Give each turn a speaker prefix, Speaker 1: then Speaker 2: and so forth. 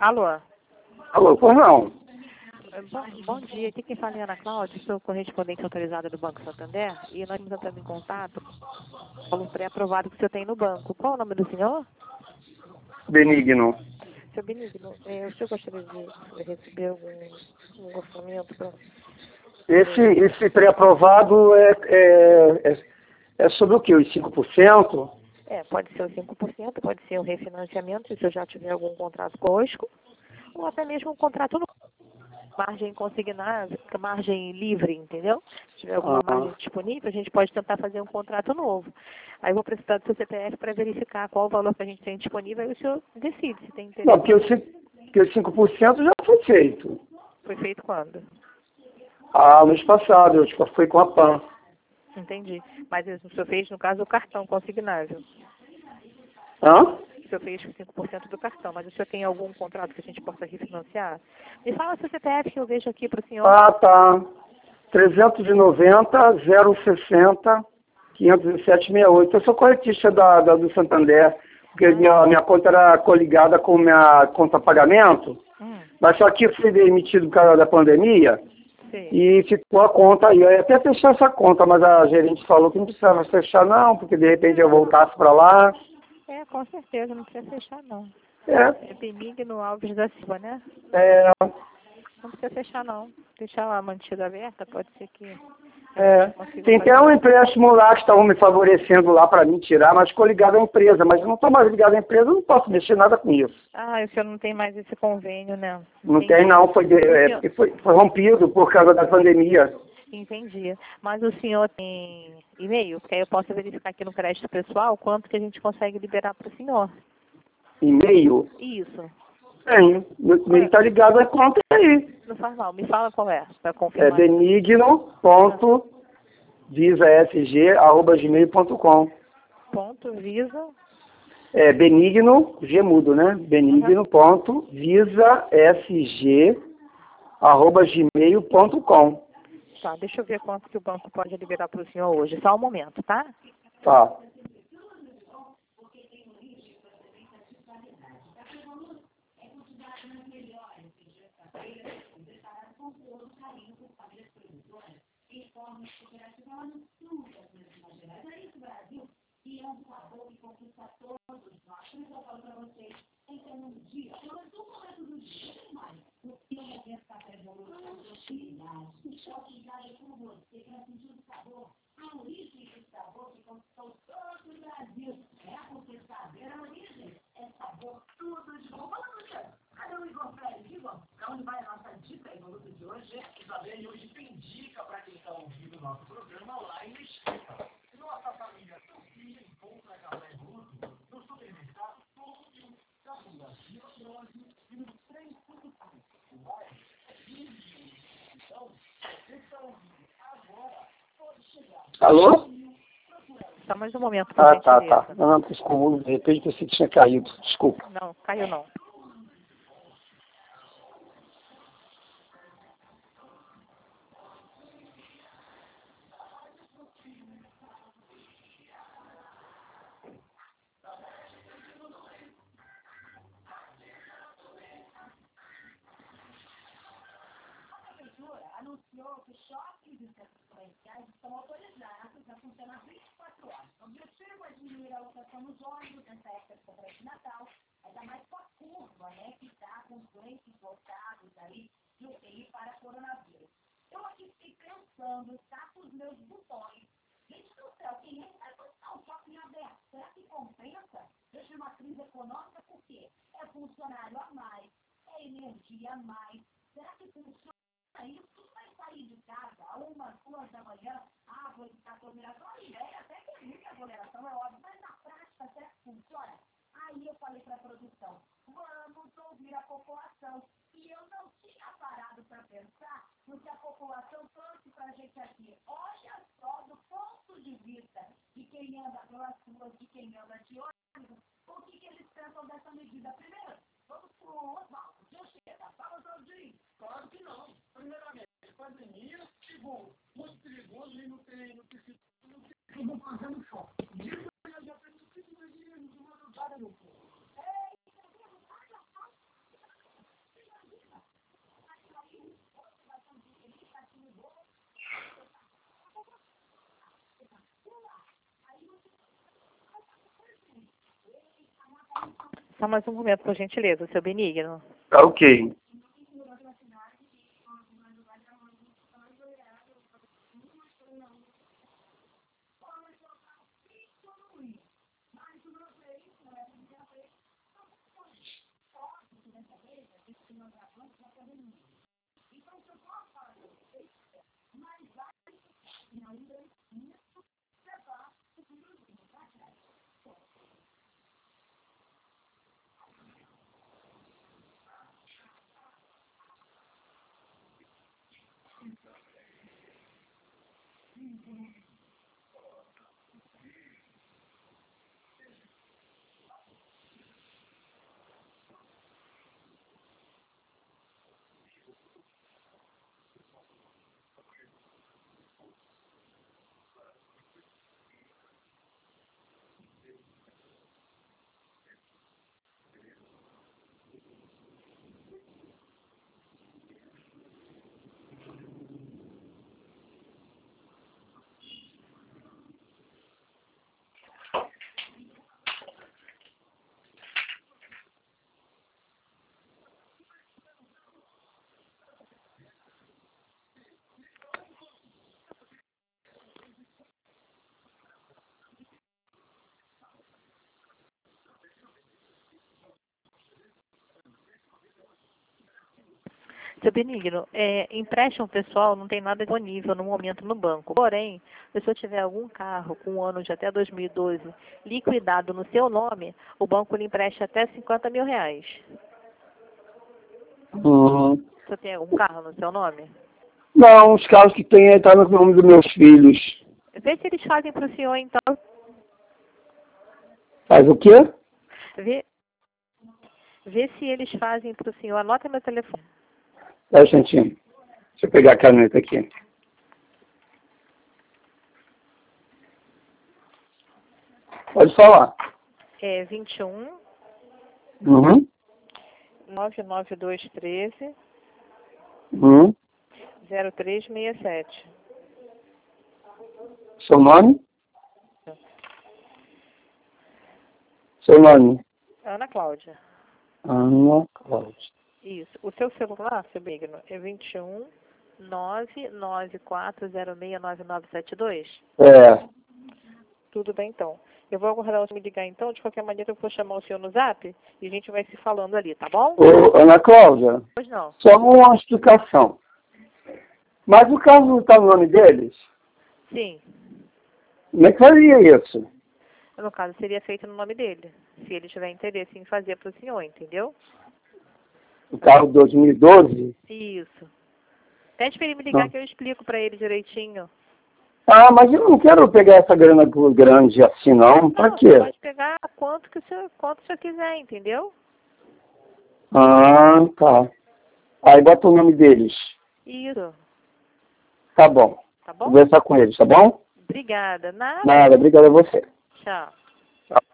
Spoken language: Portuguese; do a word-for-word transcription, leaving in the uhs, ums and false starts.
Speaker 1: Alô?
Speaker 2: Alô, por não.
Speaker 1: Bom, bom dia, aqui quem fala é Ana Cláudia, sou correspondente autorizada do Banco Santander e nós estamos entrando em contato com o pré-aprovado que o senhor tem no banco. Qual é o nome do senhor?
Speaker 2: Benigno.
Speaker 1: Seu Benigno, é, o senhor gostaria de receber algum um orçamento para...
Speaker 2: Esse, esse pré-aprovado é, é, é, é sobre o quê? Os cinco por cento?
Speaker 1: É, pode ser os cinco por cento, pode ser um refinanciamento, se o senhor já tiver algum contrato conosco, ou até mesmo um contrato no margem consignada, margem livre, entendeu? Se tiver alguma
Speaker 2: Ah,
Speaker 1: margem disponível, a gente pode tentar fazer um contrato novo. Aí eu vou precisar do seu C P F para verificar qual o valor que a gente tem disponível, aí o senhor decide se tem interesse.
Speaker 2: não, porque os cinco porque os cinco por cento já foi feito.
Speaker 1: Foi feito quando?
Speaker 2: Ah, mês passado, eu, tipo, foi com a PAN.
Speaker 1: Entendi. Mas o senhor fez, no caso, o cartão consignável.
Speaker 2: Hã?
Speaker 1: O senhor fez cinco por cento do cartão, mas o senhor tem algum contrato que a gente possa refinanciar? Me fala seu C P F que eu vejo aqui para o senhor.
Speaker 2: Ah, tá. trezentos e noventa, zero sessenta, quinhentos e sete, sessenta e oito. Eu sou corretista da, da, do Santander, porque minha, minha conta era coligada com minha conta pagamento,
Speaker 1: Hum,
Speaker 2: mas só que fui demitido por causa da pandemia
Speaker 1: sim.
Speaker 2: e ficou a conta aí. Eu ia até fechar essa conta, mas a gerente falou que não precisava fechar não, porque de repente eu voltasse para lá.
Speaker 1: É, com certeza, não precisa fechar não.
Speaker 2: É,
Speaker 1: É Benigno Alves da Silva, né?
Speaker 2: é,
Speaker 1: Não precisa fechar não. Deixar ela mantida aberta, pode ser que
Speaker 2: é.
Speaker 1: consiga
Speaker 2: Tem até
Speaker 1: fazer.
Speaker 2: um empréstimo lá que estavam me favorecendo lá para mim tirar, mas ficou ligado à empresa. Mas eu não estou mais ligado à empresa, eu não posso mexer nada com isso.
Speaker 1: Ah, o senhor não tem mais esse convênio, né?
Speaker 2: Não
Speaker 1: Entendi.
Speaker 2: tem não, foi, de-
Speaker 1: O
Speaker 2: é,
Speaker 1: senhor...
Speaker 2: porque foi, foi rompido por causa da pandemia.
Speaker 1: Entendi. Mas o senhor tem e-mail? Porque aí eu posso verificar aqui no crédito pessoal quanto que a gente consegue liberar para o senhor.
Speaker 2: E-mail?
Speaker 1: Isso.
Speaker 2: Tem. Meu
Speaker 1: Qual
Speaker 2: e-mail
Speaker 1: é?
Speaker 2: está ligado à conta aí.
Speaker 1: Não faz mal. Me fala qual é, para
Speaker 2: É
Speaker 1: confirmar.
Speaker 2: benigno.visasg arroba gmail ponto com.
Speaker 1: Ponto Visa.
Speaker 2: É benigno, G mudo, né?
Speaker 1: Uhum.
Speaker 2: benigno.visasg arroba gmail ponto com.
Speaker 1: Tá, deixa eu ver quanto que o banco pode liberar para o senhor hoje. Só um momento, tá?
Speaker 2: Tá. Alô?
Speaker 1: Só mais um momento, por
Speaker 2: Ah, tá, tá.
Speaker 1: gentileza.
Speaker 2: Não, não, desculpa, de repente pensei que tinha caído. Desculpa.
Speaker 1: Não, caiu não. Só mais um momento, por gentileza, seu Benigno.
Speaker 2: Tá ok.
Speaker 1: Seu Benigno, é, empréstimo pessoal não tem nada disponível no momento no banco. Porém, se você tiver algum carro com um ano de até dois mil e doze liquidado no seu nome, o banco lhe empresta até cinquenta mil reais.
Speaker 2: Uhum.
Speaker 1: Você tem algum carro no seu nome?
Speaker 2: Não, os carros que tem aí tá no nome dos meus filhos.
Speaker 1: Vê se eles fazem para o senhor, então.
Speaker 2: Faz o quê?
Speaker 1: Vê, vê se eles fazem para o senhor. Anota meu telefone.
Speaker 2: Dá um instantinho. Deixa eu pegar a caneta aqui. Pode falar.
Speaker 1: É vinte e um,
Speaker 2: Uhum.
Speaker 1: nove nove dois um três,
Speaker 2: Uhum.
Speaker 1: zero três seis sete.
Speaker 2: Seu nome? Seu nome?
Speaker 1: Ana Cláudia.
Speaker 2: Ana Cláudia.
Speaker 1: Isso. O seu celular, seu Benigno, é vinte e um, nove nove quatro zero seis nove nove sete dois?
Speaker 2: É.
Speaker 1: Tudo bem, então. Eu vou aguardar você me ligar, então. De qualquer maneira, eu vou chamar o senhor no zap e a gente vai se falando ali, tá bom?
Speaker 2: Ô, Ana Cláudia,
Speaker 1: Pois não.
Speaker 2: só uma explicação. Mas o carro não está no nome deles?
Speaker 1: Sim.
Speaker 2: Como é que faria isso?
Speaker 1: No caso, seria feito no nome dele, se ele tiver interesse em fazer para o senhor, entendeu?
Speaker 2: O carro dois mil e doze?
Speaker 1: Isso. Pede para ele me ligar
Speaker 2: Ah.
Speaker 1: que eu explico para ele direitinho.
Speaker 2: Ah, mas eu não quero pegar essa grana por grande assim, não. Pra
Speaker 1: Não,
Speaker 2: quê?
Speaker 1: você pode pegar quanto que o senhor, quanto o senhor quiser, entendeu?
Speaker 2: Ah, tá. Aí bota o nome deles.
Speaker 1: Isso.
Speaker 2: Tá bom.
Speaker 1: Tá
Speaker 2: Vou
Speaker 1: bom?
Speaker 2: conversar com eles, tá bom?
Speaker 1: Obrigada. Nada.
Speaker 2: Nada, obrigado a você.
Speaker 1: Tchau.